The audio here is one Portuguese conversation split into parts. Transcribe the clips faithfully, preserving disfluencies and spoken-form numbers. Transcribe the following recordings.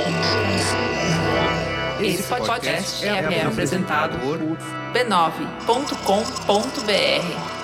Esse podcast é, é apresentado por b nove ponto com ponto b r.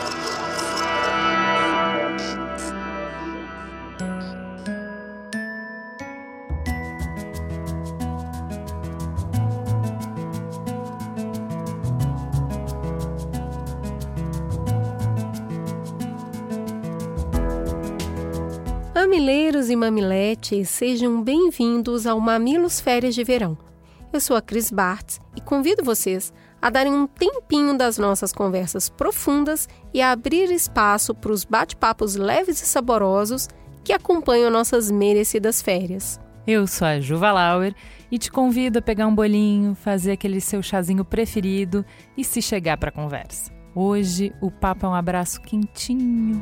Mamileiros e mamiletes, sejam bem-vindos ao Mamilos Férias de Verão. Eu sou a Cris Bartz e convido vocês a darem um tempinho das nossas conversas profundas e a abrir espaço para os bate-papos leves e saborosos que acompanham nossas merecidas férias. Eu sou a Juva Lauer e te convido a pegar um bolinho, fazer aquele seu chazinho preferido e se chegar para a conversa. Hoje o papo é um abraço quentinho.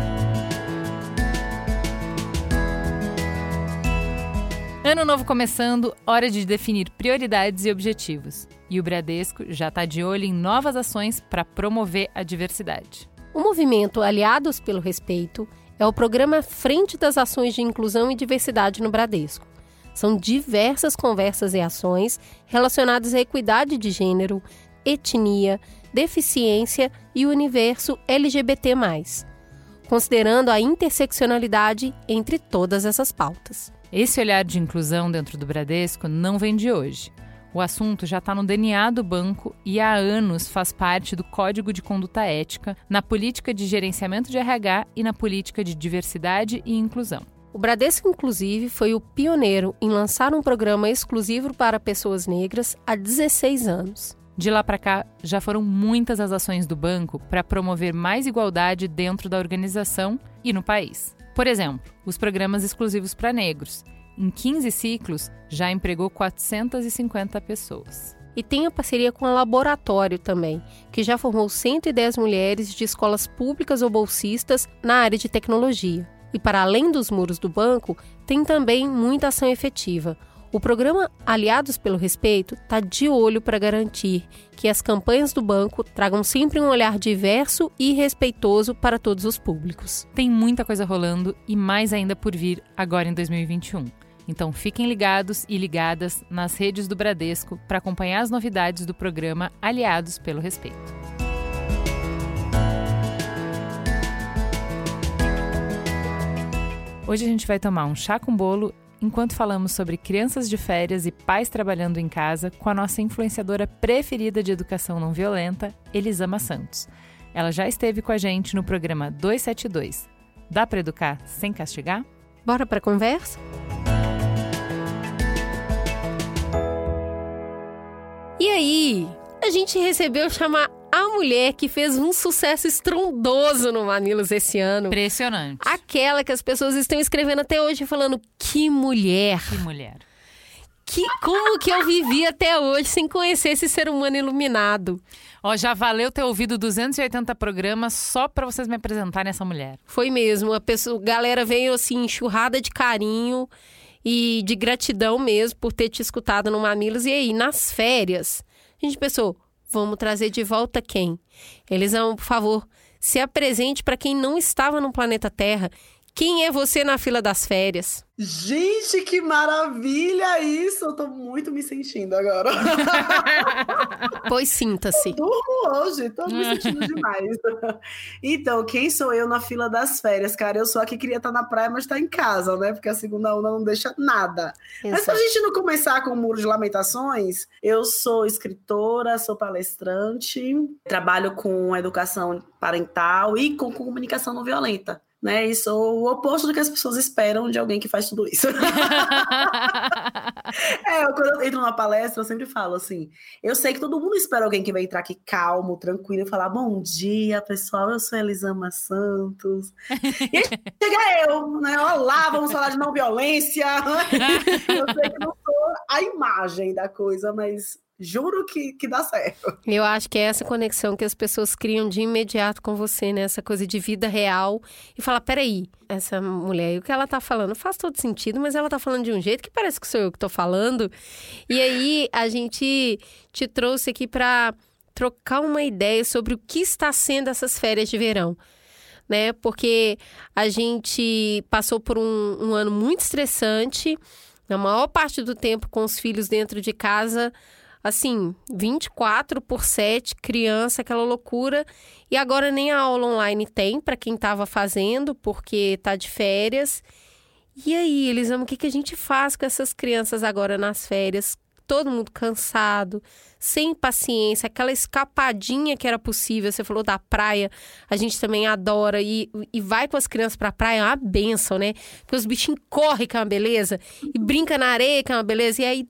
Ano novo começando, hora de definir prioridades e objetivos. E o Bradesco já está de olho em novas ações para promover a diversidade. O movimento Aliados pelo Respeito é o programa à frente das ações de inclusão e diversidade no Bradesco. São diversas conversas e ações relacionadas à equidade de gênero, etnia, deficiência e o universo L G B T mais, considerando a interseccionalidade entre todas essas pautas. Esse olhar de inclusão dentro do Bradesco não vem de hoje. O assunto já está no D N A do banco e há anos faz parte do Código de Conduta Ética, na política de gerenciamento de R H e na política de diversidade e inclusão. O Bradesco, inclusive, foi o pioneiro em lançar um programa exclusivo para pessoas negras há dezesseis anos. De lá para cá, já foram muitas as ações do banco para promover mais igualdade dentro da organização e no país. Por exemplo, os programas exclusivos para negros. Em quinze ciclos, já empregou quatrocentas e cinquenta pessoas. E tem a parceria com a Laboratório também, que já formou cento e dez mulheres de escolas públicas ou bolsistas na área de tecnologia. E para além dos muros do banco, tem também muita ação efetiva. O programa Aliados pelo Respeito está de olho para garantir que as campanhas do banco tragam sempre um olhar diverso e respeitoso para todos os públicos. Tem muita coisa rolando e mais ainda por vir agora em dois mil e vinte e um. Então fiquem ligados e ligadas nas redes do Bradesco para acompanhar as novidades do programa Aliados pelo Respeito. Hoje a gente vai tomar um chá com bolo enquanto falamos sobre crianças de férias e pais trabalhando em casa com a nossa influenciadora preferida de educação não violenta, Elisama Santos. Ela já esteve com a gente no programa duzentos e setenta e dois. Dá para educar sem castigar? Bora para a conversa? E aí, a gente recebeu chamar a mulher que fez um sucesso estrondoso no Mamilos esse ano. Impressionante. Aquela que as pessoas estão escrevendo até hoje falando, que mulher. Que mulher. Que, como que eu vivi até hoje sem conhecer esse ser humano iluminado. Ó, já valeu ter ouvido duzentos e oitenta programas só pra vocês me apresentarem essa mulher. Foi mesmo. A pessoa, a galera veio assim, enxurrada de carinho e de gratidão mesmo por ter te escutado no Mamilos. E aí, nas férias, a gente pensou, vamos trazer de volta quem? Elisama, por favor, se apresente para quem não estava no planeta Terra. Quem é você na fila das férias? Gente, que maravilha isso! Eu tô muito me sentindo agora. Pois sinta-se. Eu durmo hoje, tô me sentindo demais. Então, quem sou eu na fila das férias? Cara, eu sou a que queria estar na praia, mas tá em casa, né? Porque a segunda onda não deixa nada. Exato. Mas pra gente não começar com o Muro de Lamentações, eu sou escritora, sou palestrante, trabalho com educação parental e com comunicação não violenta. Né? E sou o oposto do que as pessoas esperam de alguém que faz tudo isso. É, eu, quando eu entro numa palestra, eu sempre falo assim, eu sei que todo mundo espera alguém que vai entrar aqui calmo, tranquilo, e falar, bom dia, pessoal, eu sou Elisama Santos. E aí chega eu, né? Olá, vamos falar de não violência. Eu sei que não sou a imagem da coisa, mas juro que, que dá certo. Eu acho que é essa conexão que as pessoas criam de imediato com você, né? Essa coisa de vida real. E falar, peraí, essa mulher, o que ela tá falando faz todo sentido, mas ela tá falando de um jeito que parece que sou eu que tô falando. E aí, a gente te trouxe aqui pra trocar uma ideia sobre o que está sendo essas férias de verão. Né? Porque a gente passou por um, um ano muito estressante, Na maior parte do tempo com os filhos dentro de casa, assim, vinte e quatro por sete, criança, aquela loucura. E agora nem a aula online tem para quem estava fazendo, porque tá de férias. E aí, Elisama, o que, que a gente faz com essas crianças agora nas férias? Todo mundo cansado, sem paciência, aquela escapadinha que era possível. Você falou da praia, a gente também adora. E, e vai com as crianças pra praia, é uma benção, né? Porque os bichinhos correm, que é uma beleza. E brinca na areia, que é uma beleza. E aí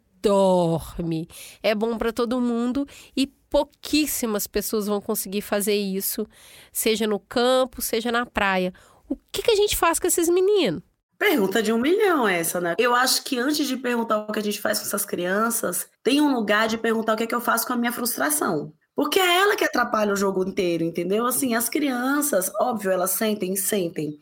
dorme. É bom pra todo mundo. E pouquíssimas pessoas vão conseguir fazer isso. Seja no campo, seja na praia. O que, que a gente faz com esses meninos? Pergunta de um milhão essa, né? Eu acho que antes de perguntar o que a gente faz com essas crianças, tem um lugar de perguntar o que é que eu faço com a minha frustração. Porque é ela que atrapalha o jogo inteiro, entendeu? Assim, as crianças, óbvio, elas sentem, sentem.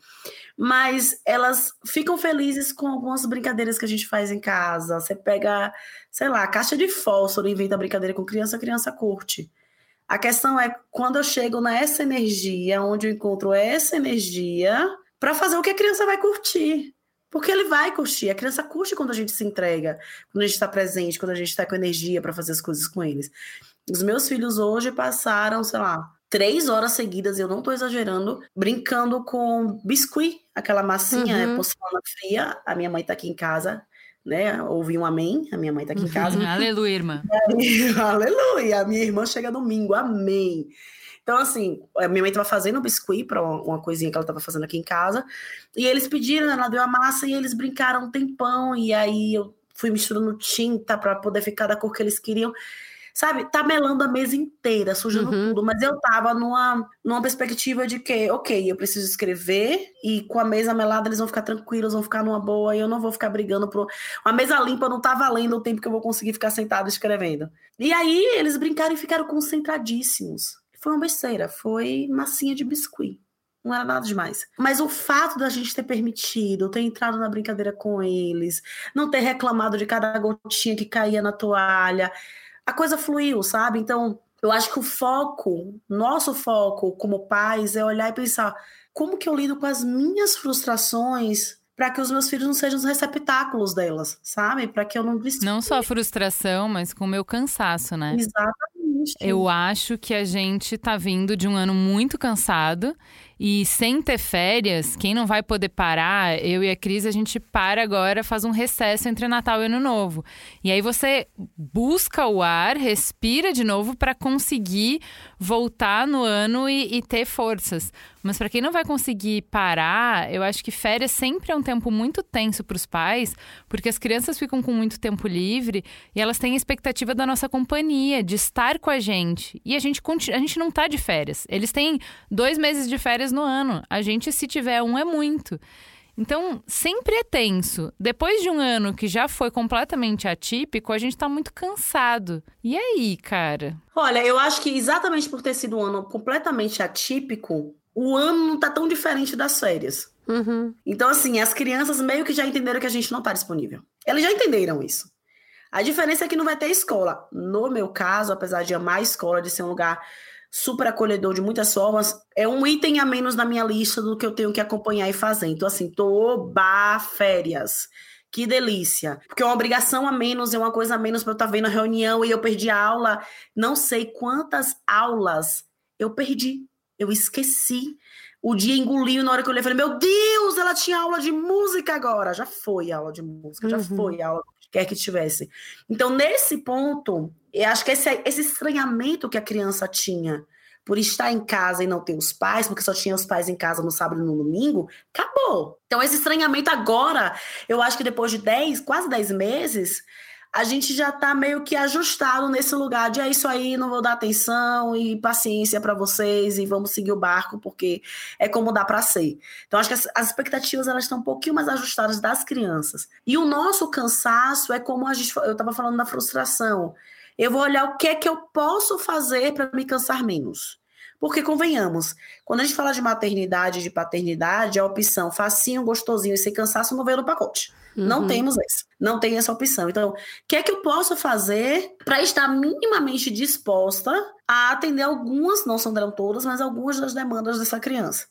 Mas elas ficam felizes com algumas brincadeiras que a gente faz em casa. Você pega, sei lá, a caixa de fósforo e inventa brincadeira com criança, a criança curte. A questão é quando eu chego nessa energia, onde eu encontro essa energia, para fazer o que a criança vai curtir. Porque ele vai curtir. A criança curte quando a gente se entrega, quando a gente está presente, quando a gente está com energia para fazer as coisas com eles. Os meus filhos hoje passaram, sei lá, três horas seguidas, eu não estou exagerando, brincando com biscuit, aquela massinha, uhum. é, porcelana fria. A minha mãe está aqui em casa, né? Ouvi um amém, a minha mãe está aqui em casa. Aleluia, irmã. Aí, aleluia, a minha irmã chega domingo, amém. Então, assim, a minha mãe estava fazendo biscuit para uma coisinha que ela estava fazendo aqui em casa, e eles pediram, ela deu a massa e eles brincaram um tempão, e aí eu fui misturando tinta para poder ficar da cor que eles queriam, sabe? Tá melando a mesa inteira, sujando uhum. tudo, mas eu tava numa, numa perspectiva de que, ok, eu preciso escrever, e com a mesa melada eles vão ficar tranquilos, vão ficar numa boa, e eu não vou ficar brigando por... Uma mesa limpa não tá valendo o tempo que eu vou conseguir ficar sentado escrevendo. E aí eles brincaram e ficaram concentradíssimos. Foi uma besteira, foi massinha de biscuit. Não era nada demais. Mas o fato da gente ter permitido, ter entrado na brincadeira com eles, não ter reclamado de cada gotinha que caía na toalha, a coisa fluiu, sabe? Então, eu acho que o foco, nosso foco como pais, é olhar e pensar como que eu lido com as minhas frustrações para que os meus filhos não sejam os receptáculos delas, sabe? Para que eu não... Não só a frustração, mas com o meu cansaço, né? Exatamente. Eu acho que a gente tá vindo de um ano muito cansado e sem ter férias, quem não vai poder parar, eu e a Cris, a gente para agora, faz um recesso entre Natal e Ano Novo. E aí você busca o ar, respira de novo para conseguir voltar no ano e, e ter forças. Mas para quem não vai conseguir parar, eu acho que férias sempre é um tempo muito tenso para os pais, porque as crianças ficam com muito tempo livre e elas têm a expectativa da nossa companhia, de estar com a gente. E a gente, a gente não tá de férias. Eles têm dois meses de férias no ano. A gente, se tiver um, é muito. Então, sempre é tenso. Depois de um ano que já foi completamente atípico, a gente tá muito cansado. E aí, cara? Olha, eu acho que exatamente por ter sido um ano completamente atípico, o ano não tá tão diferente das férias. Uhum. Então, assim, as crianças meio que já entenderam que a gente não tá disponível. Elas já entenderam isso. A diferença é que não vai ter escola. No meu caso, apesar de amar a escola, de ser um lugar super acolhedor de muitas formas, é um item a menos na minha lista do que eu tenho que acompanhar e fazer. Então, assim, toba férias. Que delícia. Porque é uma obrigação a menos, é uma coisa a menos para eu estar vendo a reunião e eu perdi a aula. Não sei quantas aulas eu perdi. Eu esqueci. O dia engoliu, na hora que eu olhei, falei, meu Deus, ela tinha aula de música agora. Já foi a aula de música, já uhum. foi a aula que quer que tivesse. Então, nesse ponto, eu acho que esse, esse estranhamento que a criança tinha por estar em casa e não ter os pais, porque só tinha os pais em casa no sábado e no domingo, acabou. Então, esse estranhamento agora, eu acho que depois de dez, quase dez meses, a gente já tá meio que ajustado nesse lugar de é isso aí, não vou dar atenção e paciência para vocês e vamos seguir o barco, porque é como dá para ser. Então, acho que as, as expectativas, elas estão um pouquinho mais ajustadas das crianças. E o nosso cansaço é como a gente, eu tava falando da frustração. Eu vou olhar o que é que eu posso fazer para me cansar menos. Porque, convenhamos, quando a gente fala de maternidade e de paternidade, a opção facinho, gostosinho e sem cansaço não veio no pacote. Uhum. Não temos essa. Não tem essa opção. Então, o que é que eu posso fazer para estar minimamente disposta a atender algumas, não são todas, mas algumas das demandas dessa criança?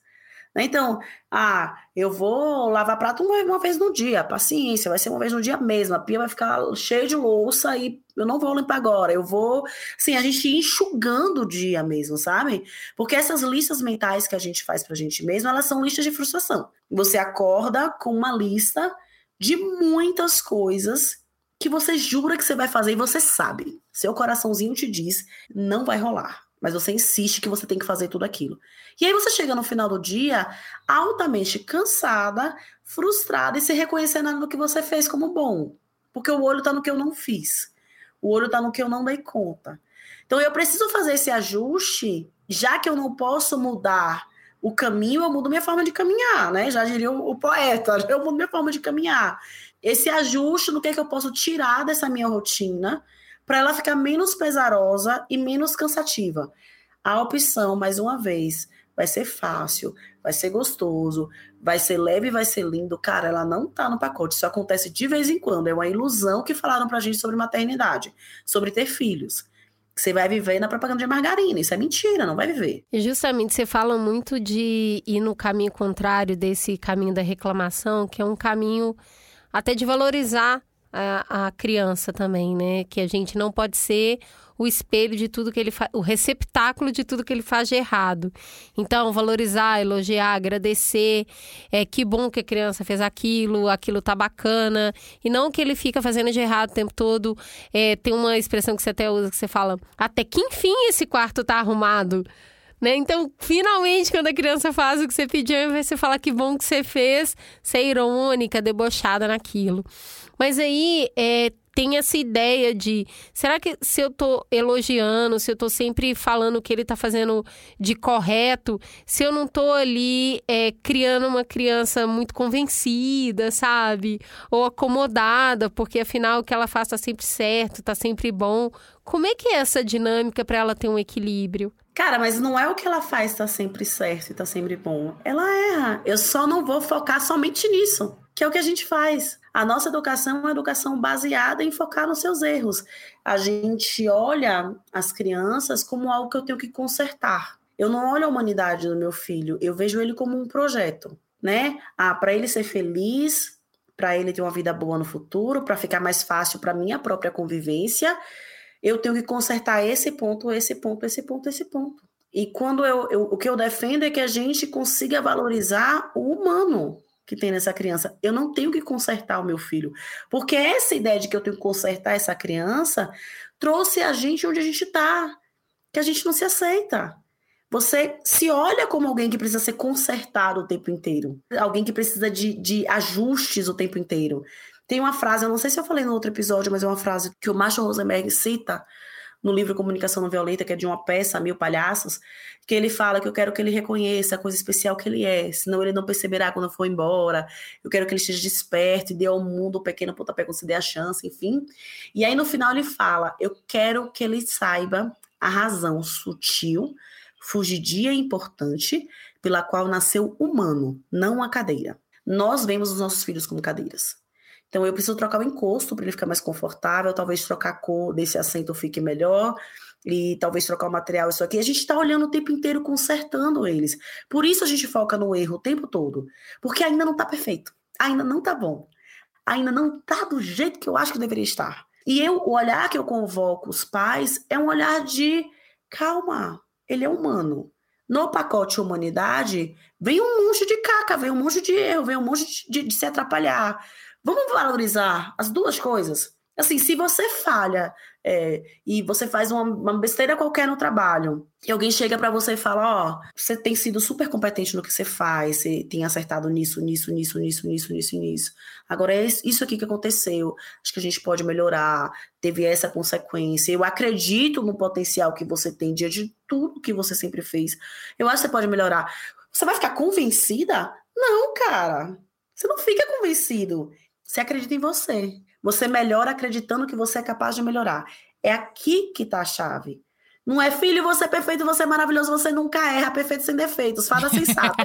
Então, ah, eu vou lavar prato uma, uma vez no dia, paciência, vai ser uma vez no dia mesmo, a pia vai ficar cheia de louça e eu não vou limpar agora, eu vou, assim, a gente ir enxugando o dia mesmo, sabe? Porque essas listas mentais que a gente faz pra gente mesmo, elas são listas de frustração. Você acorda com uma lista de muitas coisas que você jura que você vai fazer e você sabe. Seu coraçãozinho te diz, não vai rolar. Mas você insiste que você tem que fazer tudo aquilo. E aí você chega no final do dia altamente cansada, frustrada e se reconhecendo no que você fez como bom. Porque o olho tá no que eu não fiz. O olho tá no que eu não dei conta. Então eu preciso fazer esse ajuste, já que eu não posso mudar o caminho, eu mudo minha forma de caminhar, né? Já diria o, o poeta, eu mudo minha forma de caminhar. Esse ajuste no que, é que eu posso tirar dessa minha rotina para ela ficar menos pesarosa e menos cansativa. A opção, mais uma vez, vai ser fácil, vai ser gostoso, vai ser leve, vai ser lindo. Cara, ela não tá no pacote. Isso acontece de vez em quando. É uma ilusão que falaram pra gente sobre maternidade, sobre ter filhos. Você vai viver na propaganda de margarina. Isso é mentira, não vai viver. E justamente você fala muito de ir no caminho contrário desse caminho da reclamação, que é um caminho até de valorizar A, a criança também, né? Que a gente não pode ser o espelho de tudo que ele faz, o receptáculo de tudo que ele faz de errado. Então, valorizar, elogiar, agradecer, é, que bom que a criança fez aquilo, aquilo tá bacana, e não que ele fica fazendo de errado o tempo todo. É, tem uma expressão que você até usa, que você fala, até que enfim esse quarto tá arrumado. Né? Então, finalmente, quando a criança faz o que você pediu, ao invés de você falar que bom que você fez, você é irônica, debochada naquilo. Mas aí, é, tem essa ideia de, será que se eu tô elogiando, se eu tô sempre falando o que ele tá fazendo de correto, se eu não tô ali é, criando uma criança muito convencida, sabe? Ou acomodada, porque afinal o que ela faz tá sempre certo, tá sempre bom. Como é que é essa dinâmica para ela ter um equilíbrio? Cara, mas não é o que ela faz tá sempre certo e tá sempre bom. Ela erra. Eu só não vou focar somente nisso, que é o que a gente faz. A nossa educação é uma educação baseada em focar nos seus erros. A gente olha as crianças como algo que eu tenho que consertar. Eu não olho a humanidade do meu filho, eu vejo ele como um projeto, né? Ah, para ele ser feliz, para ele ter uma vida boa no futuro, para ficar mais fácil para minha própria convivência, eu tenho que consertar esse ponto, esse ponto, esse ponto, esse ponto. E quando eu, eu, o que eu defendo é que a gente consiga valorizar o humano que tem nessa criança. Eu não tenho que consertar o meu filho. Porque essa ideia de que eu tenho que consertar essa criança trouxe a gente onde a gente está. Que a gente não se aceita. Você se olha como alguém que precisa ser consertado o tempo inteiro. Alguém que precisa de, de ajustes o tempo inteiro. Tem uma frase, eu não sei se eu falei no outro episódio, mas é uma frase que o Marshall Rosenberg cita no livro Comunicação Não Violenta, que é de uma peça, Mil Palhaços, que ele fala que eu quero que ele reconheça a coisa especial que ele é, senão ele não perceberá quando eu for embora. Eu quero que ele esteja desperto e dê ao mundo o pequeno pontapé quando se dê a chance, enfim. E aí no final ele fala, eu quero que ele saiba a razão sutil, fugidia e importante pela qual nasceu humano, não a cadeira. Nós vemos os nossos filhos como cadeiras. Então, eu preciso trocar o encosto para ele ficar mais confortável, talvez trocar a cor desse assento fique melhor, e talvez trocar o material, isso aqui. A gente está olhando o tempo inteiro, consertando eles. Por isso a gente foca no erro o tempo todo, porque ainda não está perfeito, ainda não está bom, ainda não está do jeito que eu acho que deveria estar. E eu, o olhar que eu convoco os pais é um olhar de, calma, ele é humano. No pacote humanidade, vem um monte de caca, vem um monte de erro, vem um monte de, de, de se atrapalhar. Vamos valorizar as duas coisas. Assim, se você falha é, e você faz uma, uma besteira qualquer no trabalho, e alguém chega pra você e fala, ó, oh, você tem sido super competente no que você faz, você tem acertado nisso, nisso, nisso, nisso, nisso, nisso, nisso. Agora, é isso aqui que aconteceu, acho que a gente pode melhorar, teve essa consequência. Eu acredito no potencial que você tem diante de tudo que você sempre fez. Eu acho que você pode melhorar. Você vai ficar convencida? Não, cara. Você não fica convencido. Você acredita em você. Você melhora acreditando que você é capaz de melhorar. É aqui que tá a chave. Não é, filho, você é perfeito, você é maravilhoso, você nunca erra, perfeito sem defeitos. Fada sensata.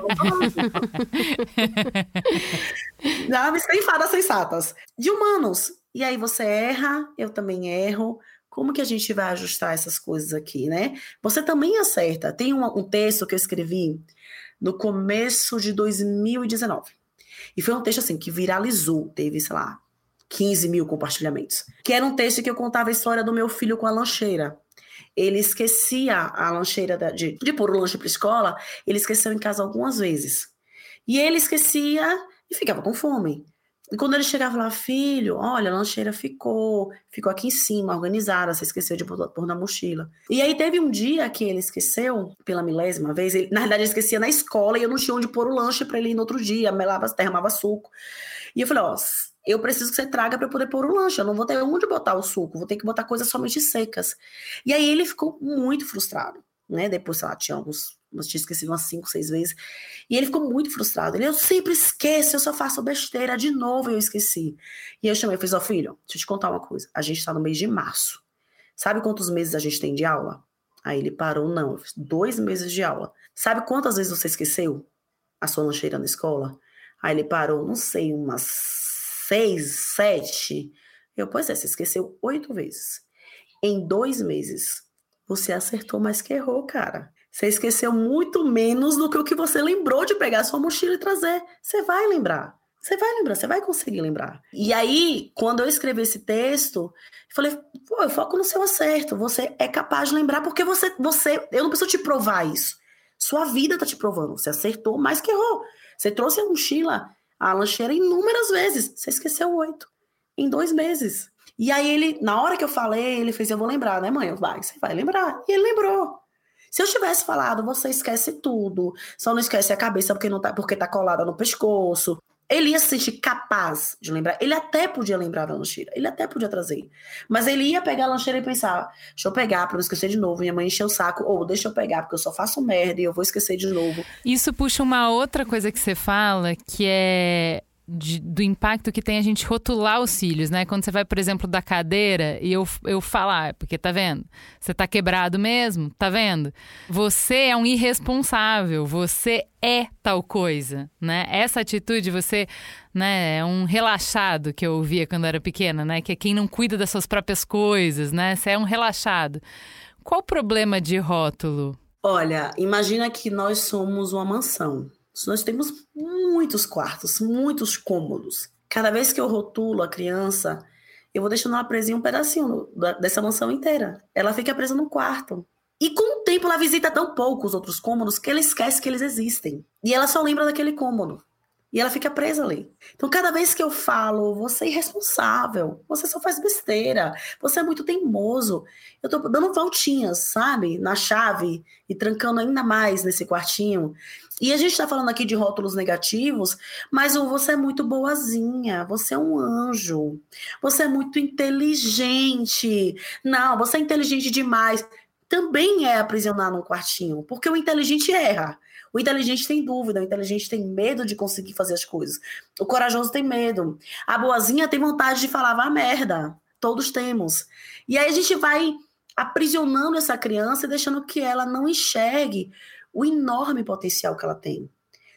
Não, sem fadas sensatas. De humanos. E aí você erra, eu também erro. Como que a gente vai ajustar essas coisas aqui, né? Você também acerta. Tem um, um texto que eu escrevi no começo de dois mil e dezenove. E foi um texto assim que viralizou, teve, sei lá, quinze mil compartilhamentos. Que era um texto que eu contava a história do meu filho com a lancheira. Ele esquecia a lancheira de, de pôr o lanche para a escola, ele esqueceu em casa algumas vezes. E ele esquecia e ficava com fome. E quando ele chegava lá, filho, olha, a lancheira ficou, ficou aqui em cima, organizada, você esqueceu de pôr, pôr na mochila. E aí teve um dia que ele esqueceu, pela milésima vez, ele, na verdade ele esquecia na escola e eu não tinha onde pôr o lanche para ele ir no outro dia, melava, derramava suco. E eu falei, ó, eu preciso que você traga para eu poder pôr o lanche, eu não vou ter onde botar o suco, vou ter que botar coisas somente secas. E aí ele ficou muito frustrado, né? Depois, sei lá, tinha alguns, mas tinha esquecido umas cinco, seis vezes. E ele ficou muito frustrado. Ele, eu sempre esqueço, eu só faço besteira, de novo eu esqueci. E eu chamei, eu fiz, ó, filho, deixa eu te contar uma coisa. A gente tá no mês de março. Sabe quantos meses a gente tem de aula? Aí ele parou, não, eu fiz dois meses de aula. Sabe quantas vezes você esqueceu a sua lancheira na escola? Aí ele parou, não sei, umas seis, sete. Eu, pois é, você esqueceu oito vezes. Em dois meses, você acertou mais que errou, cara. Você esqueceu muito menos do que o que você lembrou de pegar a sua mochila e trazer. Você vai lembrar. Você vai lembrar, você vai conseguir lembrar. E aí, quando eu escrevi esse texto, eu falei, pô, eu foco no seu acerto. Você é capaz de lembrar porque você, você... Eu não preciso te provar isso. Sua vida tá te provando. Você acertou mais que errou. Você trouxe a mochila, a lancheira inúmeras vezes. Você esqueceu oito. Em dois meses. E aí ele, na hora que eu falei, ele fez, eu vou lembrar, né, mãe? Eu, vai, você vai lembrar. E ele lembrou. Se eu tivesse falado, você esquece tudo, só não esquece a cabeça porque, não tá, porque tá colada no pescoço, ele ia se sentir capaz de lembrar. Ele até podia lembrar da lancheira, ele até podia trazer. Mas ele ia pegar a lancheira e pensar, deixa eu pegar pra não esquecer de novo, minha mãe encheu o saco, ou deixa eu pegar porque eu só faço merda e eu vou esquecer de novo. Isso puxa uma outra coisa que você fala, que é... De, do impacto que tem a gente rotular os cílios, né? Quando você vai, por exemplo, da cadeira e eu, eu falar, porque tá vendo? Você tá quebrado mesmo, tá vendo? Você é um irresponsável, você é tal coisa, né? Essa atitude, você, né, é um relaxado que eu ouvia quando eu era pequena, né? Que é quem não cuida das suas próprias coisas, né? Você é um relaxado. Qual o problema de rótulo? Olha, imagina que nós somos uma mansão. Nós temos muitos quartos, muitos cômodos. Cada vez que eu rotulo a criança, eu vou deixando ela presa em um pedacinho dessa mansão inteira. Ela fica presa num quarto. E com o tempo ela visita tão pouco os outros cômodos que ela esquece que eles existem. E ela só lembra daquele cômodo. E ela fica presa ali. Então, cada vez que eu falo, você é irresponsável, você só faz besteira, você é muito teimoso, eu tô dando voltinhas, sabe, na chave e trancando ainda mais nesse quartinho. E a gente tá falando aqui de rótulos negativos, mas o você é muito boazinha, você é um anjo, você é muito inteligente. Não, você é inteligente demais. Também é aprisionar num quartinho, porque o inteligente erra. O inteligente tem dúvida, o inteligente tem medo de conseguir fazer as coisas. O corajoso tem medo. A boazinha tem vontade de falar, vá merda. Todos temos. E aí a gente vai aprisionando essa criança e deixando que ela não enxergue o enorme potencial que ela tem.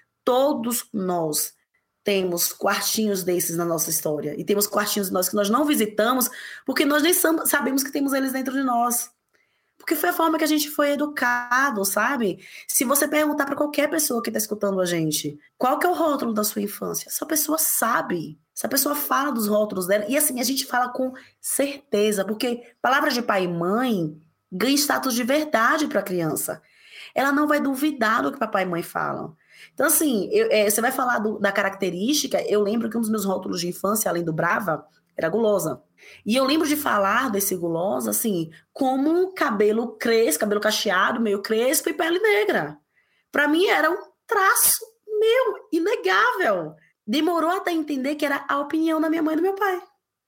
Todos nós temos quartinhos desses na nossa história. E temos quartinhos nós que nós não visitamos porque nós nem sabemos que temos eles dentro de nós. Porque foi a forma que a gente foi educado, sabe? Se você perguntar para qualquer pessoa que está escutando a gente, qual que é o rótulo da sua infância? Essa pessoa sabe. Essa pessoa fala dos rótulos dela. E assim, a gente fala com certeza. Porque palavra de pai e mãe ganha status de verdade para a criança. Ela não vai duvidar do que papai e mãe falam. Então, assim, eu, é, você vai falar do, da característica. Eu lembro que um dos meus rótulos de infância, além do brava, era gulosa. E eu lembro de falar desse gulosa, assim, como cabelo crespo, cabelo cacheado, meio crespo e pele negra. Para mim era um traço meu, inegável. Demorou até entender que era a opinião da minha mãe e do meu pai.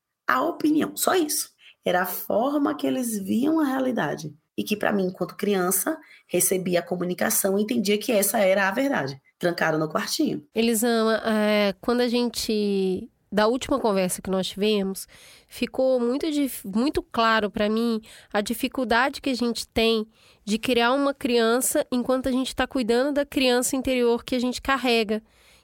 A opinião, só isso. Era a forma que eles viam a realidade. E que para mim, enquanto criança, recebia a comunicação e entendia que essa era a verdade. Trancado no quartinho. Elisama, é, quando a gente... Da última conversa que nós tivemos, ficou muito, muito claro para mim a dificuldade que a gente tem de criar uma criança enquanto a gente está cuidando da criança interior que a gente carrega,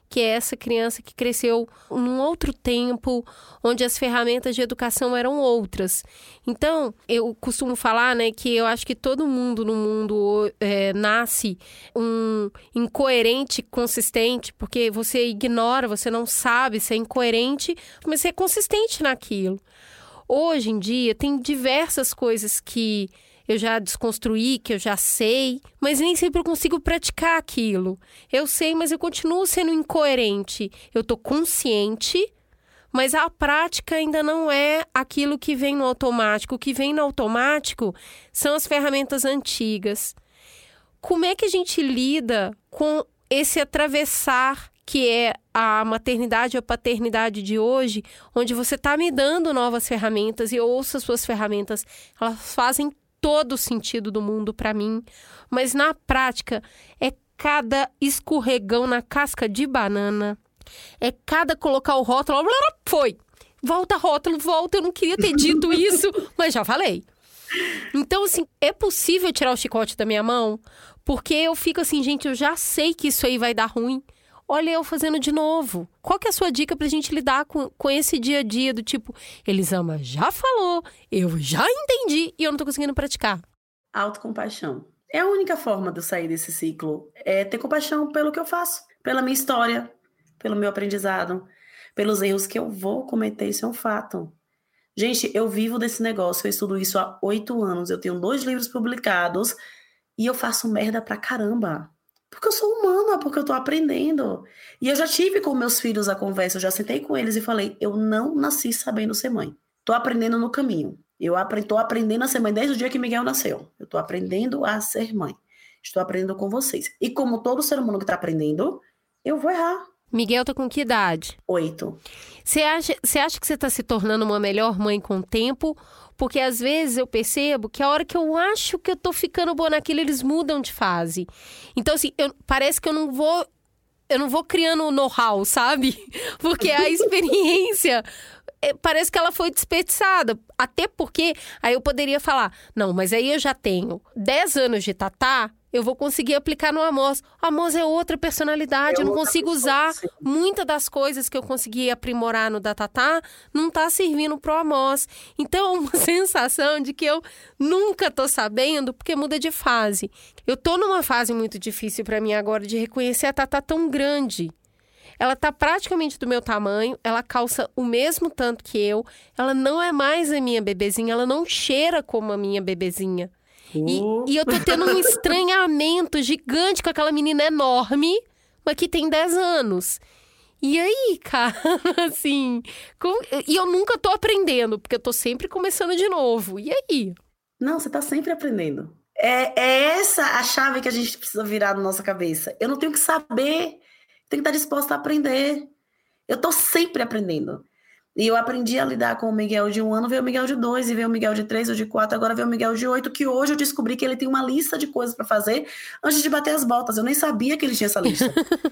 que é essa criança que cresceu num outro tempo, onde as ferramentas de educação eram outras. Então, eu costumo falar, né, que eu acho que todo mundo no mundo é, nasce um incoerente consistente, porque você ignora, você não sabe, você é incoerente, mas você é consistente naquilo. Hoje em dia, tem diversas coisas que eu já desconstruí, que eu já sei, mas nem sempre eu consigo praticar aquilo. Eu sei, mas eu continuo sendo incoerente. Eu tô consciente, mas a prática ainda não é aquilo que vem no automático. O que vem no automático são as ferramentas antigas. Como é que a gente lida com esse atravessar que é a maternidade ou a paternidade de hoje, onde você está me dando novas ferramentas e eu ouço as suas ferramentas, elas fazem todo o sentido do mundo para mim, mas na prática é cada escorregão na casca de banana, é cada colocar o rótulo, foi, volta rótulo, volta, eu não queria ter dito isso, mas já falei. Então, assim, é possível tirar o chicote da minha mão? Porque eu fico assim, gente, eu já sei que isso aí vai dar ruim. Olha eu fazendo de novo. Qual que é a sua dica pra gente lidar com, com esse dia a dia do tipo, Elisama já falou, eu já entendi e eu não tô conseguindo praticar? Autocompaixão. É a única forma de eu sair desse ciclo. É ter compaixão pelo que eu faço, pela minha história, pelo meu aprendizado, pelos erros que eu vou cometer, isso é um fato. Gente, eu vivo desse negócio, eu estudo isso há oito anos, eu tenho dois livros publicados e eu faço merda pra caramba. Porque eu sou humana, porque eu tô aprendendo. E eu já tive com meus filhos a conversa, eu já sentei com eles e falei, eu não nasci sabendo ser mãe. Tô aprendendo no caminho. Eu apre- tô aprendendo a ser mãe desde o dia que Miguel nasceu. Eu tô aprendendo a ser mãe. Estou aprendendo com vocês. E como todo ser humano que tá aprendendo, eu vou errar. Miguel tá com que idade? Oito. Você acha, você acha que você tá se tornando uma melhor mãe com o tempo? Porque às vezes eu percebo que a hora que eu acho que eu tô ficando boa naquilo, eles mudam de fase. Então, assim, eu, parece que eu não vou... Eu não vou criando know-how, sabe? Porque a experiência... é, parece que ela foi desperdiçada. Até porque... Aí eu poderia falar... Não, mas aí eu já tenho dez anos de Tatá... Eu vou conseguir aplicar no Amos. O Amos é outra personalidade. É eu não consigo usar. Sim. Muitas das coisas que eu consegui aprimorar no da Tatá não tá servindo pro Amos. Então, é uma sensação de que eu nunca tô sabendo, porque muda de fase. Eu tô numa fase muito difícil para mim agora de reconhecer a Tatá tão grande. Ela tá praticamente do meu tamanho, ela calça o mesmo tanto que eu, ela não é mais a minha bebezinha, ela não cheira como a minha bebezinha. E, e eu tô tendo um estranhamento gigante com aquela menina enorme, mas que tem dez anos. E aí, cara, assim... Com... E eu nunca tô aprendendo, porque eu tô sempre começando de novo. E aí? Não, você tá sempre aprendendo. É, é essa a chave que a gente precisa virar na nossa cabeça. Eu não tenho que saber, tenho que estar disposta a aprender. Eu tô sempre aprendendo. E eu aprendi a lidar com o Miguel de um ano, veio o Miguel de dois, e veio o Miguel de três, ou de quatro, agora veio o Miguel de oito, que hoje eu descobri que ele tem uma lista de coisas para fazer antes de bater as botas. Eu nem sabia que ele tinha essa lista.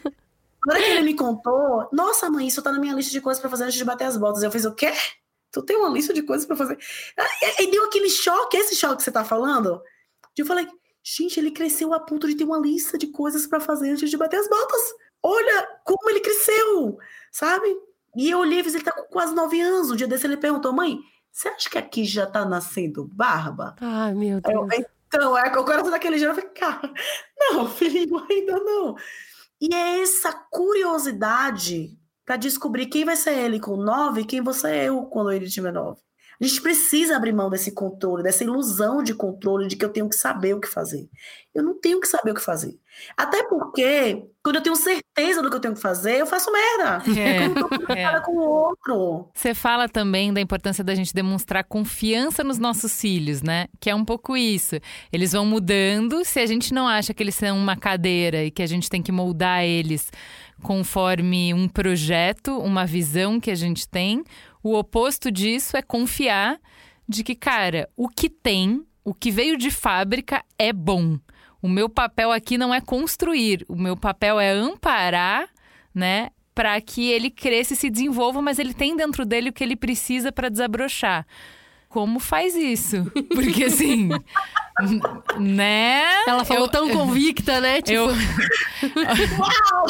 Agora que ele me contou, nossa, mãe, isso tá na minha lista de coisas para fazer antes de bater as botas. Eu fiz, o quê? Tu tem uma lista de coisas para fazer? E deu aquele choque, esse choque que você tá falando. Eu falei, gente, ele cresceu a ponto de ter uma lista de coisas para fazer antes de bater as botas. Olha como ele cresceu, sabe? E eu olhei, ele tá com quase nove anos. Um dia desse ele perguntou, mãe, você acha que aqui já tá nascendo barba? Ai, meu Deus. Eu, então, é, o coração daquele jeito, eu falei, cara, não, filhinho, ainda não. E é essa curiosidade para descobrir quem vai ser ele com nove e quem vou ser eu quando ele tiver nove. A gente precisa abrir mão desse controle, dessa ilusão de controle, de que eu tenho que saber o que fazer. Eu não tenho que saber o que fazer. Até porque, quando eu tenho certeza do que eu tenho que fazer, eu faço merda. É, quando eu tô preocupada é. com o outro. Você fala também da importância da gente demonstrar confiança nos nossos filhos, né? Que é um pouco isso. Eles vão mudando. Se a gente não acha que eles são uma cadeira e que a gente tem que moldar eles conforme um projeto, uma visão que a gente tem, o oposto disso é confiar de que, cara, o que tem, o que veio de fábrica é bom. O meu papel aqui não é construir, o meu papel é amparar, né, para que ele cresça e se desenvolva, mas ele tem dentro dele o que ele precisa para desabrochar. Como faz isso? Porque, assim, Né? Ela falou eu, tão convicta, né? Tipo... Eu... Uau!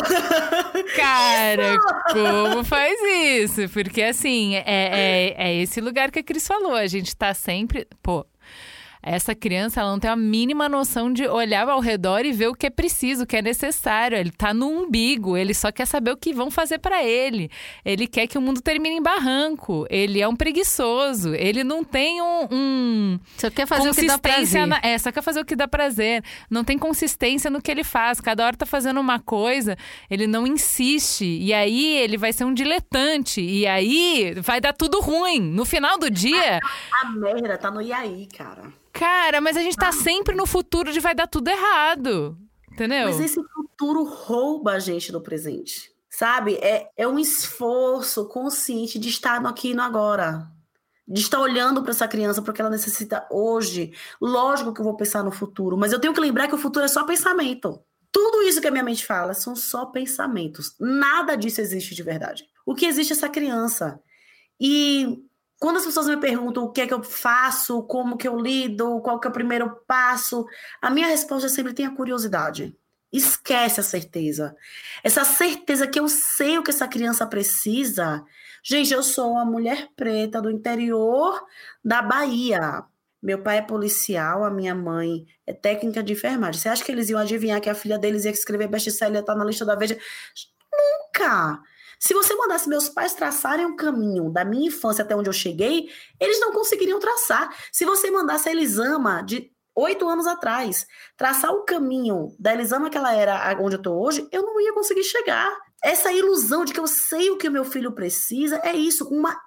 Cara, como faz isso? Porque, assim, é, é, é esse lugar que a Cris falou. A gente tá sempre... Pô, essa criança, ela não tem a mínima noção de olhar ao redor e ver o que é preciso, o que é necessário. Ele tá no umbigo, ele só quer saber o que vão fazer pra ele. Ele quer que o mundo termine em barranco. Ele é um preguiçoso. Ele não tem um... um só quer fazer o que dá prazer. Na, é, só quer fazer o que dá prazer. Não tem consistência no que ele faz. Cada hora tá fazendo uma coisa, ele não insiste. E aí, ele vai ser um diletante. E aí, vai dar tudo ruim. No final do dia... A, a merda tá no e aí, cara. Cara, mas a gente tá sempre no futuro de vai dar tudo errado, entendeu? Mas esse futuro rouba a gente do presente, sabe? É, é um esforço consciente de estar no aqui e no agora. De estar olhando para essa criança porque ela necessita hoje. Lógico que eu vou pensar no futuro, mas eu tenho que lembrar que o futuro é só pensamento. Tudo isso que a minha mente fala são só pensamentos. Nada disso existe de verdade. O que existe é essa criança. E... quando as pessoas me perguntam o que é que eu faço, como que eu lido, qual que é o primeiro passo, a minha resposta sempre tem a curiosidade. Esquece a certeza. Essa certeza que eu sei o que essa criança precisa. Gente, eu sou uma mulher preta do interior da Bahia. Meu pai é policial, a minha mãe é técnica de enfermagem. Você acha que eles iam adivinhar que a filha deles ia escrever best-seller, tá na lista da Veja? Nunca! Se você mandasse meus pais traçarem um caminho da minha infância até onde eu cheguei, eles não conseguiriam traçar. Se você mandasse a Elisama, de oito anos atrás, traçar o caminho da Elisama que ela era onde eu estou hoje, eu não ia conseguir chegar. Essa ilusão de que eu sei o que o meu filho precisa, é isso, uma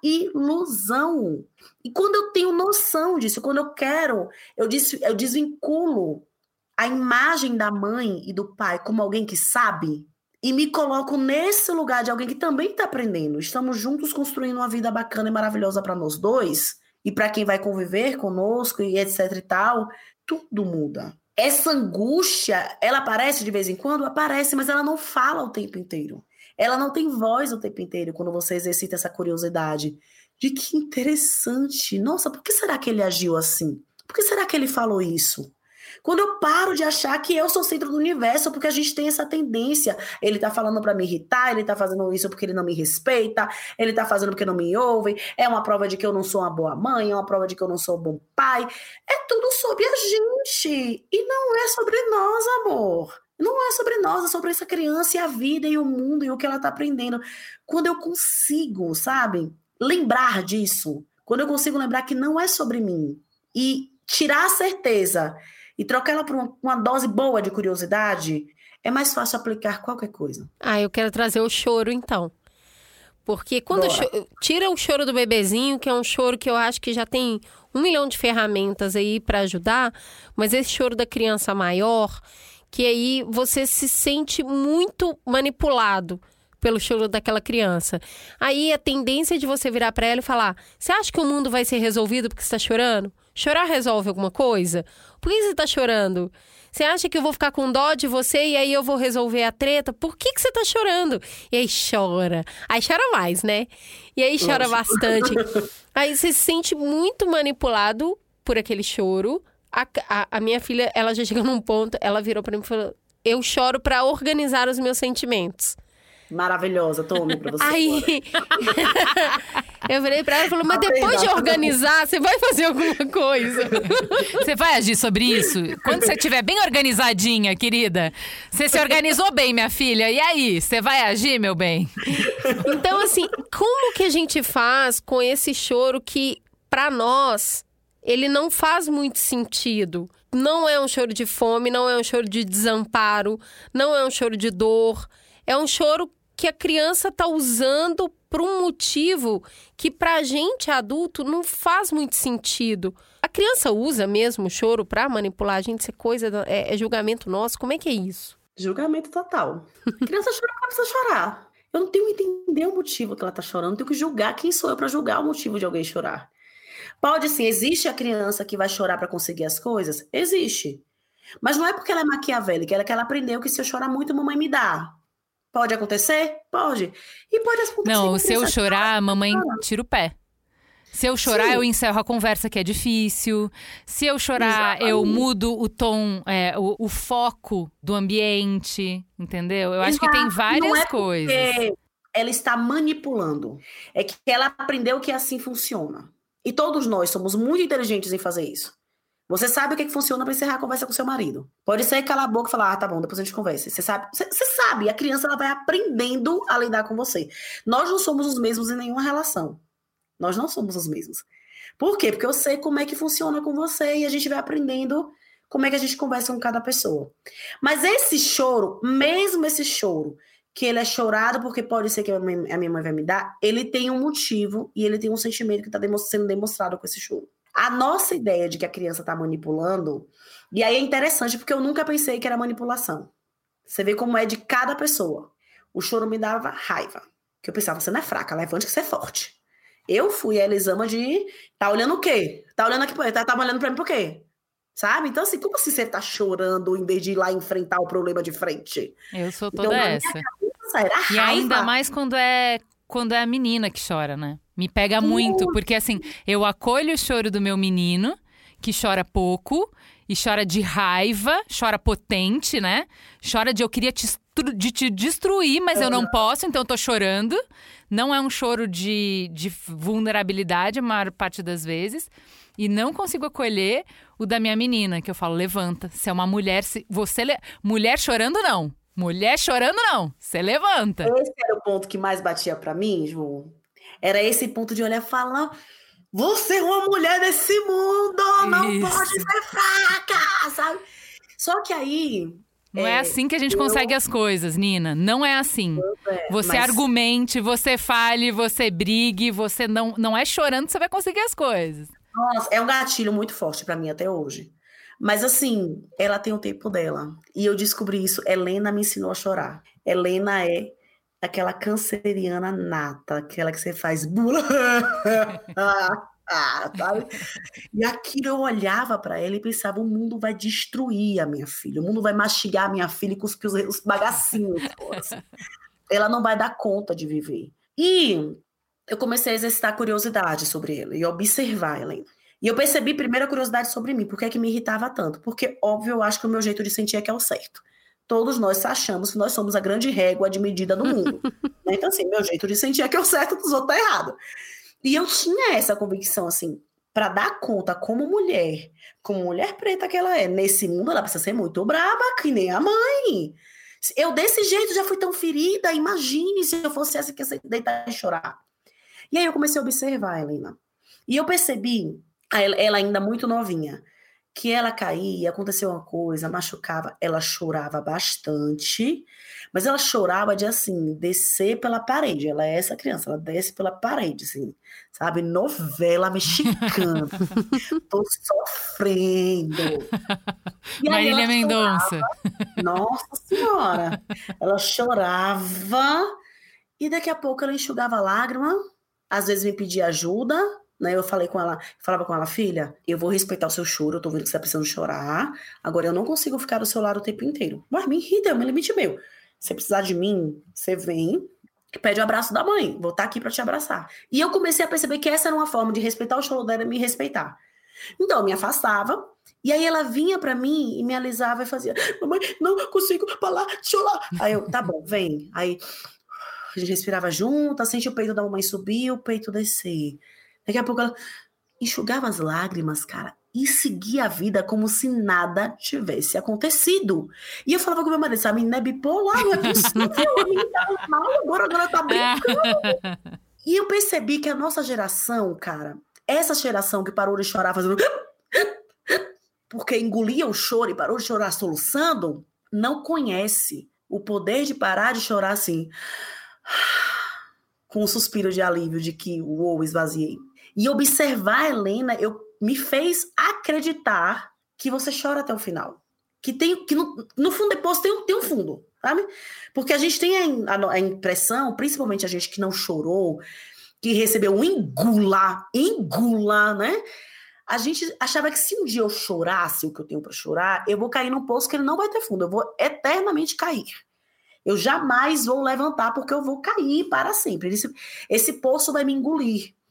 ilusão. E quando eu tenho noção disso, quando eu quero, eu, des, eu desvinculo a imagem da mãe e do pai como alguém que sabe... e me coloco nesse lugar de alguém que também está aprendendo. Estamos juntos construindo uma vida bacana e maravilhosa para nós dois. E para quem vai conviver conosco e etc e tal. Tudo muda. Essa angústia, ela aparece de vez em quando? Aparece, mas ela não fala o tempo inteiro. Ela não tem voz o tempo inteiro quando você exercita essa curiosidade. De que interessante. Nossa, por que será que ele agiu assim? Por que será que ele falou isso? Quando eu paro de achar que eu sou o centro do universo, porque a gente tem essa tendência. Ele tá falando pra me irritar, ele tá fazendo isso porque ele não me respeita, ele tá fazendo porque não me ouve, é uma prova de que eu não sou uma boa mãe, é uma prova de que eu não sou um bom pai. É tudo sobre a gente. E não é sobre nós, amor. Não é sobre nós, é sobre essa criança e a vida e o mundo e o que ela tá aprendendo. Quando eu consigo, sabe, lembrar disso, quando eu consigo lembrar que não é sobre mim e tirar a certeza... e trocar ela por uma, uma dose boa de curiosidade, é mais fácil aplicar qualquer coisa. Ah, eu quero trazer o choro, então. Porque quando o cho- tira o choro do bebezinho, que é um choro que eu acho que já tem um milhão de ferramentas aí para ajudar, mas esse choro da criança maior, que aí você se sente muito manipulado pelo choro daquela criança. Aí a tendência de você virar para ela e falar: você acha que o mundo vai ser resolvido porque você está chorando? Chorar resolve alguma coisa? Por que você está chorando? Você acha que eu vou ficar com dó de você e aí eu vou resolver a treta? Por que, que você está chorando? E aí chora. Aí chora mais, né? E aí chora Nossa. bastante. Aí você se sente muito manipulado por aquele choro. A, a, a minha filha, ela já chegou num ponto, ela virou para mim e falou: eu choro para organizar os meus sentimentos. Maravilhosa, tome pra você. Aí, eu virei pra ela e falei: mas depois de organizar, você vai fazer alguma coisa? Você vai agir sobre isso? Quando você estiver bem organizadinha, querida. Você se organizou bem, minha filha. E aí, você vai agir, meu bem? Então, assim, como que a gente faz com esse choro que, pra nós, ele não faz muito sentido? Não é um choro de fome, não é um choro de desamparo, não é um choro de dor. É um choro que a criança está usando por um motivo que pra gente, adulto, não faz muito sentido. A criança usa mesmo o choro pra manipular a gente? Isso é coisa, é, é julgamento nosso? Como é que é isso? Julgamento total. A criança chora porque ela precisa chorar. Eu não tenho que entender o motivo que ela tá chorando, eu tenho que julgar. Quem sou eu pra julgar o motivo de alguém chorar? Pode sim, existe a criança que vai chorar pra conseguir as coisas? Existe. Mas não é porque ela é maquiavélica, é que ela aprendeu que se eu chorar muito, a mamãe me dá. Pode acontecer? Pode. E pode acontecer. Não, se eu chorar, a mamãe tira o pé. Se eu chorar, Sim. eu encerro a conversa, que é difícil. Se eu chorar, Exatamente. eu mudo o tom, é, o, o foco do ambiente, entendeu? Eu Exato. acho que tem várias Não é coisas. Ela está manipulando. É que ela aprendeu que assim funciona. E todos nós somos muito inteligentes em fazer isso. Você sabe o que, que funciona para encerrar a conversa com seu marido. Pode ser calar a boca e falar, ah, tá bom, depois a gente conversa. Você sabe, você, você sabe, a criança ela vai aprendendo a lidar com você. Nós não somos os mesmos em nenhuma relação. Nós não somos os mesmos. Por quê? Porque eu sei como é que funciona com você e a gente vai aprendendo como é que a gente conversa com cada pessoa. Mas esse choro, mesmo esse choro, que ele é chorado porque pode ser que a minha mãe vai me dar, ele tem um motivo e ele tem um sentimento que está sendo demonstrado com esse choro. A nossa ideia de que a criança está manipulando, e aí é interessante porque eu nunca pensei que era manipulação. Você vê como é de cada pessoa. O choro me dava raiva. Que eu pensava, você não é fraca, levante que você é forte. Eu fui a Elisama de, tá olhando o quê? Tá olhando aqui, tá, tá olhando pra mim por quê? Sabe? Então assim, como assim você tá chorando em vez de ir lá enfrentar o problema de frente? Eu sou toda então, essa. Cabeça, era e raiva. ainda mais quando é, quando é a menina que chora, né? Me pega muito, porque assim, eu acolho o choro do meu menino, que chora pouco, e chora de raiva, chora potente, né? Chora de eu queria te, de te destruir, mas eu não posso, então eu tô chorando. Não é um choro de, de vulnerabilidade, a maior parte das vezes. E não consigo acolher o da minha menina, que eu falo, levanta. Se é uma mulher, se você... Le... Mulher chorando, não. Mulher chorando, não. Você levanta. Esse era o ponto que mais batia pra mim, Ju. Era esse ponto de olhar e falar, você é uma mulher desse mundo, não Isso. pode ser fraca, sabe? Só que aí... Não é, é assim que a gente eu... consegue as coisas, Nina. Não é assim. É, você mas... argumente, você fale, você brigue, você não, não é chorando que você vai conseguir as coisas. Nossa, é um gatilho muito forte pra mim até hoje. Mas assim, ela tem o tempo dela. E eu descobri isso. Helena me ensinou a chorar. Helena é aquela canceriana nata, aquela que você faz bula. Ah, sabe? E aquilo eu olhava pra ela e pensava, o mundo vai destruir a minha filha, o mundo vai mastigar a minha filha e cuspir os, os bagacinhos. Assim. Ela não vai dar conta de viver. E eu comecei a exercitar curiosidade sobre ela e observar ela. E eu percebi primeiro a curiosidade sobre mim. Por que é que me irritava tanto? Porque, óbvio, eu acho que o meu jeito de sentir é que é o certo. Todos nós achamos que nós somos a grande régua de medida do mundo. Então, assim, meu jeito de sentir é que é o certo, dos outros tá errado. E eu tinha essa convicção, assim, para dar conta como mulher, como mulher preta que ela é, nesse mundo ela precisa ser muito braba, que nem a mãe. Eu desse jeito já fui tão ferida, imagine se eu fosse essa que ia deitar e chorar. E aí eu comecei a observar a Helena. E eu percebi, ela ainda muito novinha, que ela caía, aconteceu uma coisa, machucava, ela chorava bastante, mas ela chorava de, assim, descer pela parede. Ela é essa criança, ela desce pela parede, assim, sabe? Novela mexicana. Tô sofrendo. Marília Mendonça. Nossa Senhora! Ela chorava e daqui a pouco ela enxugava a lágrima, às vezes me pedia ajuda, né? Eu falei com ela, falava com ela, filha, eu vou respeitar o seu choro, eu tô vendo que você tá precisando chorar, agora eu não consigo ficar do seu lado o tempo inteiro. Mas me irrita, é um limite meu. Se precisar de mim, você vem e pede o abraço da mãe, vou estar aqui pra te abraçar. E eu comecei a perceber que essa era uma forma de respeitar o choro dela e me respeitar. Então eu me afastava, e aí ela vinha pra mim e me alisava e fazia, mamãe, não consigo falar, chorar. Aí eu, tá bom, vem. Aí a gente respirava junto, sente o peito da mamãe subir, o peito descer. Daqui a pouco ela enxugava as lágrimas, cara, e seguia a vida como se nada tivesse acontecido. E eu falava com meu marido, essa menina é bipolar, não é possível, a menina tá mal, agora, agora tá brincando. E eu percebi que a nossa geração, cara, essa geração que parou de chorar fazendo... porque engolia o choro e parou de chorar soluçando, não conhece o poder de parar de chorar assim, com um suspiro de alívio de que, uou, esvaziei. E observar a Helena, eu, me fez acreditar que você chora até o final. Que, tem, que no, no fundo depois tem, tem um fundo, sabe? Porque a gente tem a, a, a impressão, principalmente a gente que não chorou, que recebeu um engula, engula, né? A gente achava que se um dia eu chorasse o que eu tenho para chorar, eu vou cair num poço que ele não vai ter fundo, eu vou eternamente cair. Eu jamais vou levantar porque eu vou cair para sempre. Esse, esse poço vai me engolir.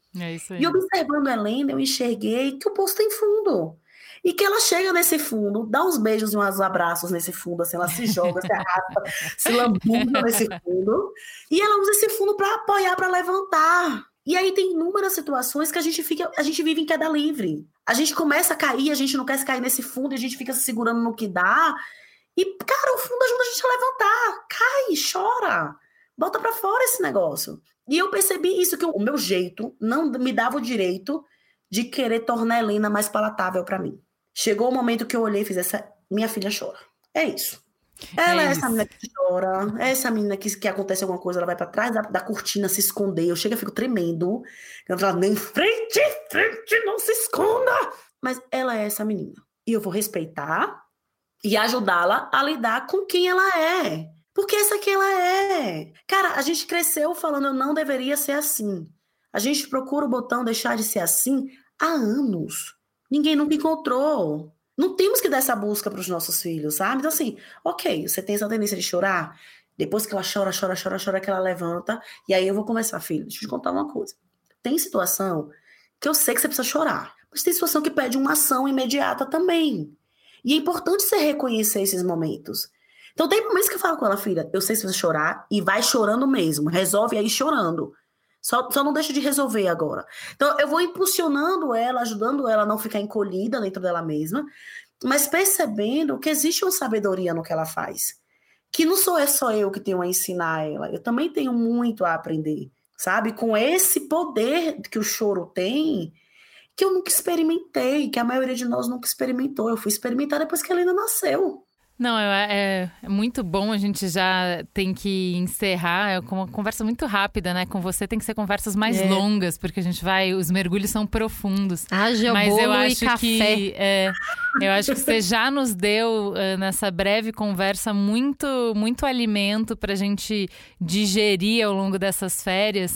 É isso aí. E observando a Helena, eu enxerguei que o poço tem fundo. E que ela chega nesse fundo, dá uns beijos e uns abraços nesse fundo, assim, ela se joga, se arrasta, se lambuza nesse fundo. E ela usa esse fundo para apoiar, para levantar. E aí tem inúmeras situações que a gente fica, a gente vive em queda livre. A gente começa a cair, a gente não quer se cair nesse fundo, e a gente fica se segurando no que dá. E, cara, o fundo ajuda a gente a levantar. Cai, chora. Bota pra fora esse negócio. E eu percebi isso, que o meu jeito não me dava o direito de querer tornar a Helena mais palatável pra mim. Chegou o momento que eu olhei e fiz, essa minha filha chora. É isso. Ela é, é essa menina que chora, é essa menina que, que acontece alguma coisa, ela vai pra trás da, da cortina se esconder. Eu chego e fico tremendo. Eu falo, nem frente, frente, não se esconda. Mas ela é essa menina. E eu vou respeitar e ajudá-la a lidar com quem ela é. Porque essa que ela é. Cara, a gente cresceu falando, eu não deveria ser assim. A gente procura o botão deixar de ser assim há anos. Ninguém nunca encontrou. Não temos que dar essa busca para os nossos filhos, sabe? Então, assim, ok, você tem essa tendência de chorar. Depois que ela chora, chora, chora, chora, que ela levanta. E aí eu vou começar, filho, deixa eu te contar uma coisa. Tem situação que eu sei que você precisa chorar. Mas tem situação que pede uma ação imediata também. E é importante você reconhecer esses momentos. Então, tem momentos que eu falo com ela, filha, eu sei se você chorar, e vai chorando mesmo. Resolve aí chorando. Só, só não deixa de resolver agora. Então, eu vou impulsionando ela, ajudando ela a não ficar encolhida dentro dela mesma, mas percebendo que existe uma sabedoria no que ela faz. Que não sou é só eu que tenho a ensinar ela, eu também tenho muito a aprender, sabe? Com esse poder que o choro tem, que eu nunca experimentei, que a maioria de nós nunca experimentou. Eu fui experimentar depois que a Helena nasceu. Não, é, é muito bom, a gente já tem que encerrar, é uma conversa muito rápida, né? Com você tem que ser conversas mais é. longas, porque a gente vai, os mergulhos são profundos. Haja Mas bolo eu acho e café. que é, eu acho que você já nos deu uh, nessa breve conversa muito, muito alimento pra gente digerir ao longo dessas férias.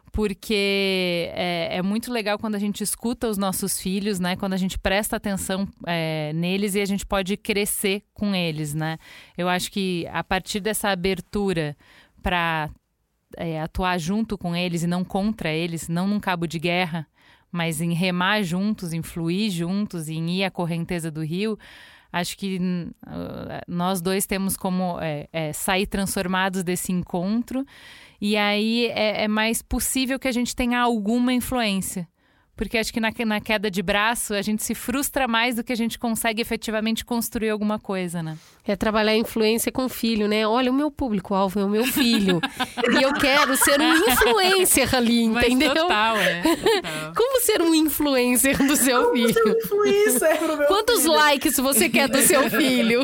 Porque é, é muito legal quando a gente escuta os nossos filhos, né? Quando a gente presta atenção é, neles e a gente pode crescer com eles, né? Eu acho que a partir dessa abertura para é, atuar junto com eles e não contra eles, não num cabo de guerra, mas em remar juntos, em fluir juntos, em ir à correnteza do rio, acho que uh, nós dois temos como é, é, sair transformados desse encontro. E aí é, é mais possível que a gente tenha alguma influência. Porque acho que na, na queda de braço a gente se frustra mais do que a gente consegue efetivamente construir alguma coisa, né? É trabalhar a influência com o filho, né? Olha, o meu público-alvo é o meu filho. E eu quero ser um influencer ali, entendeu? Mas total, é. Total. Como ser um influencer do seu Como filho? Ser um influencer pro meu Quantos filho? likes você quer do seu filho?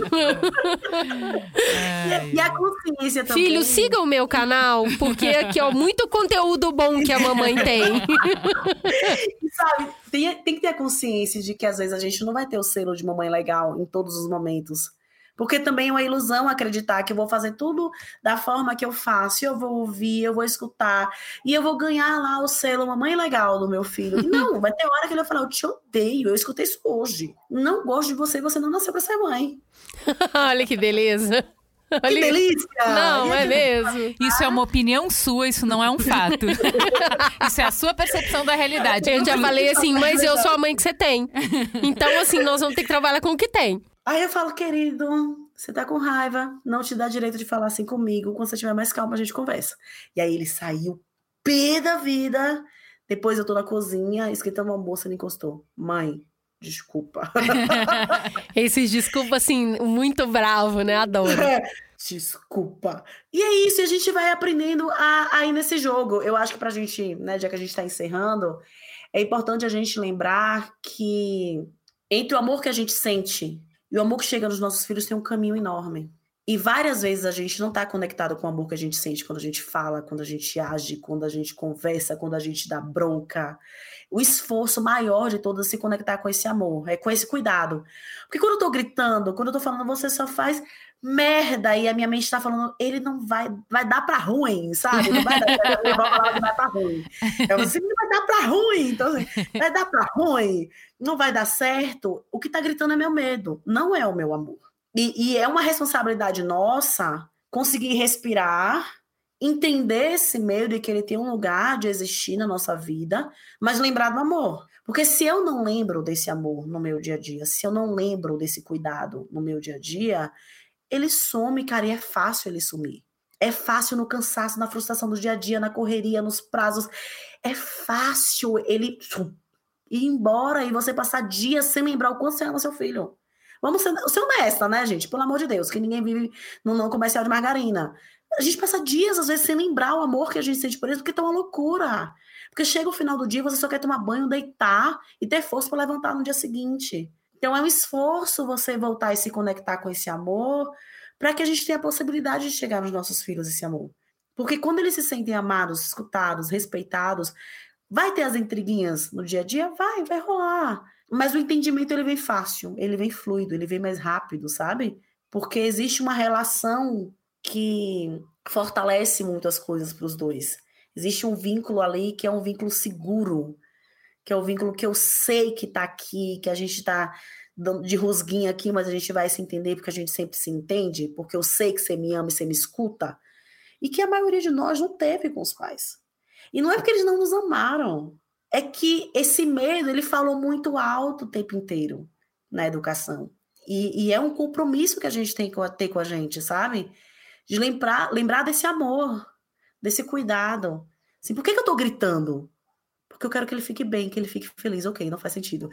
É, e, e a consciência também. Filho, siga o meu canal, porque aqui, ó, muito conteúdo bom que a mamãe tem. E sabe, tem, tem que ter a consciência de que às vezes a gente não vai ter o selo de mamãe legal em todos os momentos. Porque também é uma ilusão acreditar que eu vou fazer tudo da forma que eu faço, eu vou ouvir, eu vou escutar, e eu vou ganhar lá o selo mamãe legal do meu filho. E não, vai ter hora que ele vai falar, eu te odeio, eu escutei isso hoje. Não gosto de você, você não nasceu pra ser mãe. Olha que beleza. Que Olha... delícia! Não, é mesmo. Isso é uma opinião sua, isso não é um fato. Isso é a sua percepção da realidade. Eu já falei assim, mas eu sou a mãe que você tem. Então, assim, nós vamos ter que trabalhar com o que tem. Aí eu falo, querido, você tá com raiva, não te dá direito de falar assim comigo, quando você estiver mais calma a gente conversa. E aí ele saiu pé da vida, depois eu tô na cozinha, esquentando o almoço, ele encostou. Mãe, desculpa. Esses desculpa, assim, muito bravo, né? Adoro. É, desculpa. E é isso, a gente vai aprendendo a, a ir nesse jogo. Eu acho que pra gente, né, já que a gente tá encerrando, é importante a gente lembrar que entre o amor que a gente sente e o amor que chega nos nossos filhos tem um caminho enorme. E várias vezes a gente não está conectado com o amor que a gente sente quando a gente fala, quando a gente age, quando a gente conversa, quando a gente dá bronca. O esforço maior de todos é se conectar com esse amor, é com esse cuidado. Porque quando eu tô gritando, quando eu tô falando, você só faz merda, e a minha mente tá falando, ele não vai, vai dar pra ruim, sabe? Não vai dar, vai falar que vai dar ruim. Eu assim, não vai dar pra ruim, então assim, vai dar pra ruim, não vai dar certo. O que tá gritando é meu medo, não é o meu amor. E, e é uma responsabilidade nossa conseguir respirar, entender esse medo e que ele tem um lugar de existir na nossa vida, mas lembrar do amor. Porque se eu não lembro desse amor no meu dia a dia, se eu não lembro desse cuidado no meu dia a dia, ele some, cara, e é fácil ele sumir. É fácil no cansaço, na frustração do dia a dia, na correria, nos prazos. É fácil ele ir embora e você passar dias sem lembrar o quanto você ama seu filho. Vamos ser, ser honesta, né, gente? Pelo amor de Deus, que ninguém vive num não comercial de margarina. A gente passa dias, às vezes, sem lembrar o amor que a gente sente por eles, porque tá uma loucura. Porque chega o final do dia, você só quer tomar banho, deitar e ter força para levantar no dia seguinte. Então é um esforço você voltar e se conectar com esse amor, para que a gente tenha a possibilidade de chegar nos nossos filhos esse amor. Porque quando eles se sentem amados, escutados, respeitados, vai ter as intriguinhas no dia a dia? Vai, vai rolar. Mas o entendimento, ele vem fácil, ele vem fluido, ele vem mais rápido, sabe? Porque existe uma relação que fortalece muito as coisas para os dois. Existe um vínculo ali que é um vínculo seguro, que é o vínculo que eu sei que está aqui, que a gente está de rosguinha aqui, mas a gente vai se entender porque a gente sempre se entende, porque eu sei que você me ama e você me escuta, e que a maioria de nós não teve com os pais. E não é porque eles não nos amaram, é que esse medo, ele falou muito alto o tempo inteiro na educação. E, e é um compromisso que a gente tem que ter com a gente, sabe? De lembrar, lembrar desse amor, desse cuidado. Assim, por que, que eu tô gritando? Porque eu quero que ele fique bem, que ele fique feliz. Ok, não faz sentido.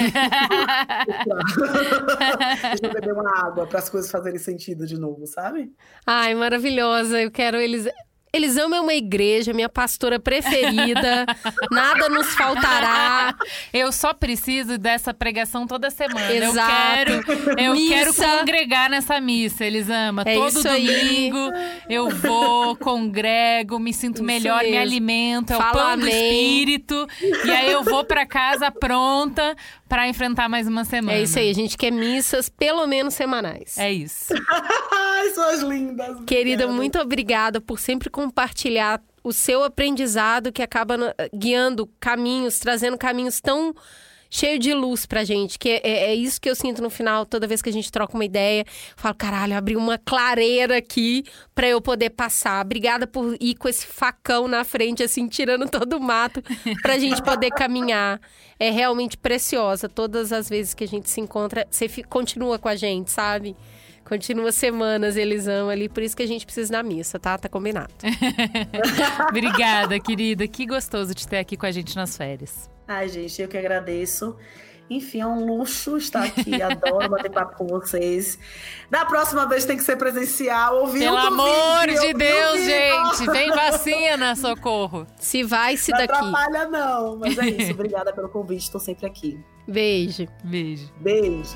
Deixa eu beber uma água para as coisas fazerem sentido de novo, sabe? Ai, maravilhosa. Eu quero eles... Elisama é uma igreja, minha pastora preferida. Nada nos faltará. Eu só preciso dessa pregação toda semana. Exato. Eu quero, eu quero congregar nessa missa, Elisama. É Todo domingo aí. Eu vou, congrego, me sinto isso melhor, mesmo. Me alimento. É Fala o pão amém. Do espírito. E aí eu vou pra casa pronta para enfrentar mais uma semana. É isso aí, a gente quer missas pelo menos semanais. É isso. Ai, suas lindas. Querida, obrigada. Muito obrigada por sempre compartilhar o seu aprendizado que acaba guiando caminhos, trazendo caminhos tão cheios de luz pra gente, que é, é isso que eu sinto no final, toda vez que a gente troca uma ideia. Eu falo, caralho, abri uma clareira aqui pra eu poder passar. Obrigada por ir com esse facão na frente, assim, tirando todo o mato, pra gente poder caminhar. É realmente preciosa. Todas as vezes que a gente se encontra, você continua com a gente, sabe? Continua semanas, Elisama ali, por isso que a gente precisa da missa, tá? Tá combinado. Obrigada, querida. Que gostoso te ter aqui com a gente nas férias. Ai, gente, eu que agradeço. Enfim, é um luxo estar aqui. Adoro bater papo com vocês. Da próxima vez tem que ser presencial. Ouvir Pelo um amor vídeo, de Deus, gente! Vem vacina, socorro! Se vai, se não daqui. Não atrapalha, não. Mas é isso. Obrigada pelo convite. Estou sempre aqui. Beijo. Beijo. Beijo.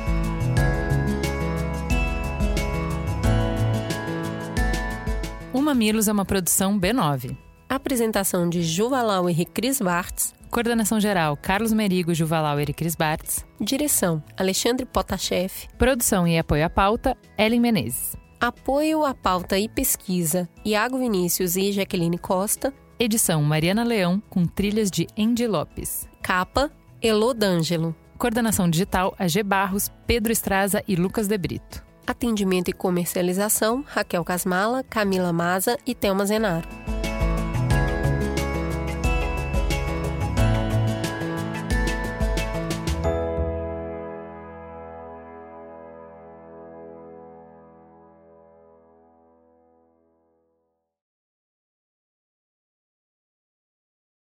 O Mamilos é uma produção B nove. Apresentação de Juvalauer e Cris Bartz. Coordenação geral, Carlos Merigo, Juvalauer e Cris Bartz. Direção, Alexandre Potashev. Produção e apoio à pauta, Ellen Menezes. Apoio à pauta e pesquisa, Iago Vinícius e Jaqueline Costa. Edição, Mariana Leão, com trilhas de Andy Lopes. Capa, Elô D'Angelo. Coordenação digital, A G Barros, Pedro Estraza e Lucas De Brito. Atendimento e comercialização, Raquel Casmala, Camila Maza e Thelma Zenaro.